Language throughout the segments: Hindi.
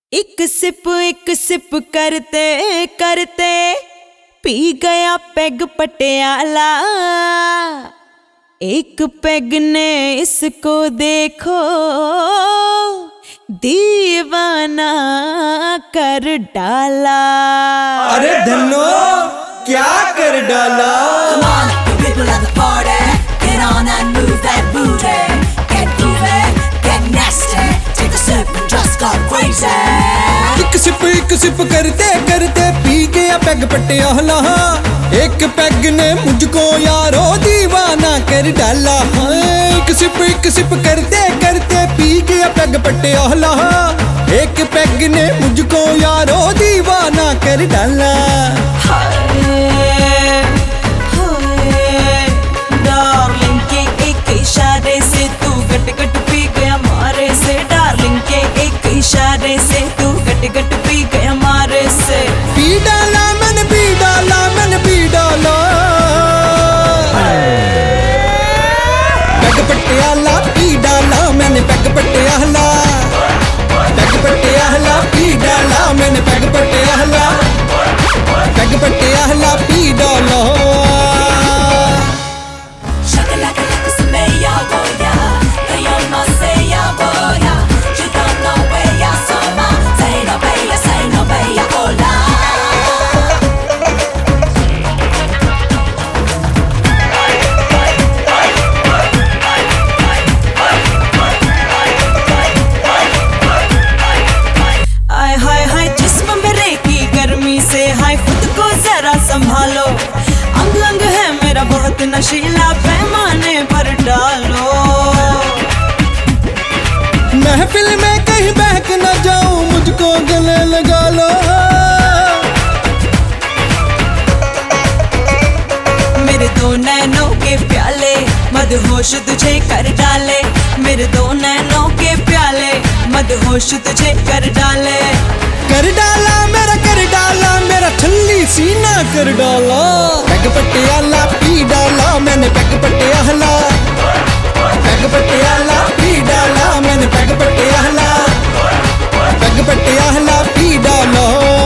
एक सिप करते करते पी गया पैग पटियाला। एक पैग ने इसको देखो दीवाना कर डाला। अरे धन्नो क्या कर डाला। Come on, the people at the party, get on and move that booty. Get groovy, get nasty, take a sip and just go crazy. एक सिप करते करते पी गया पैग पटियाला। एक पैग ने मुझको यारो दीवाना कर डाला। एक सिप करते करते पी गया पैग पटियाला। एक पैग ने मुझको यारो दीवाना कर डाला। डार्लिंग के एक इशारे से तू गट गट पी गया मारे से। डार्लिंग के एक इशारे से तू गट गट पी गया मारे से। पी डाला मैंने पी डाला मैंने पी डाला। पैग पटियाला पी डाला मैंने पैग पटियाला। पैग पटियाला पी डाला मैंने पैग पटियाला। पैग पटियाला पी डाला। Shakalaka like a mayor boya, they on my say ya boya. You don't know where ya so ma, say no beya, hola. आय हाय हाय जिस्म मेरे की गर्मी से हाय खुद को जरा संभालो। अंग अंग है मेरा बहुत नशीला पैमाने पर डालो। महफिल में कहीं बहक न जाऊं मुझको गले लगा लो। मेरे दो नैनों के प्याले मदहोश तुझे कर डाले। मेरे दो नैनों के प्याले मदहोश तुझे कर डाले। कर डाला मेरा ठल्ली सीना कर डाला। पैग पटियाला पी डाला मैंने पैग पटियाला। पैग पटियाला पी डाला मैंने पैग पटियाला। पैग पटियाला पी डाला।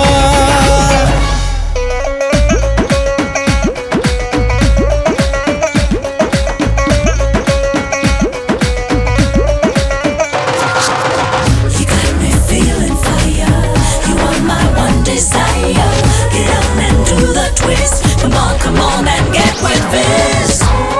You got me feeling fire, you are my one desire. Get on and do the twist, come on and get with this.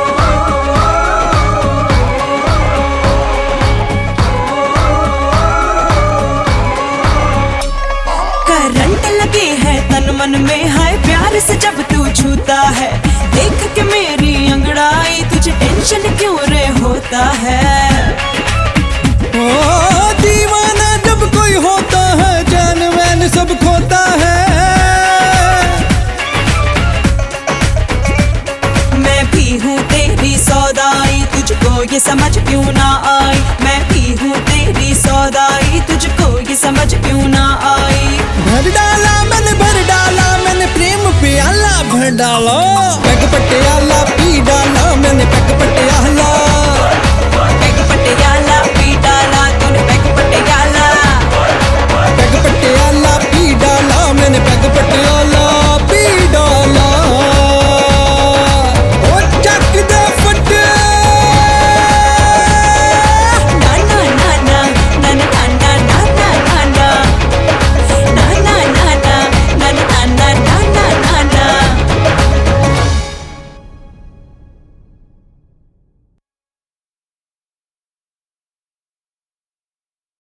Current लगे है तन मन में हाय प्यार से जब तू छूता है। देख के मेरी अंगड़ाई तुझे टेंशन क्यों रे होता है।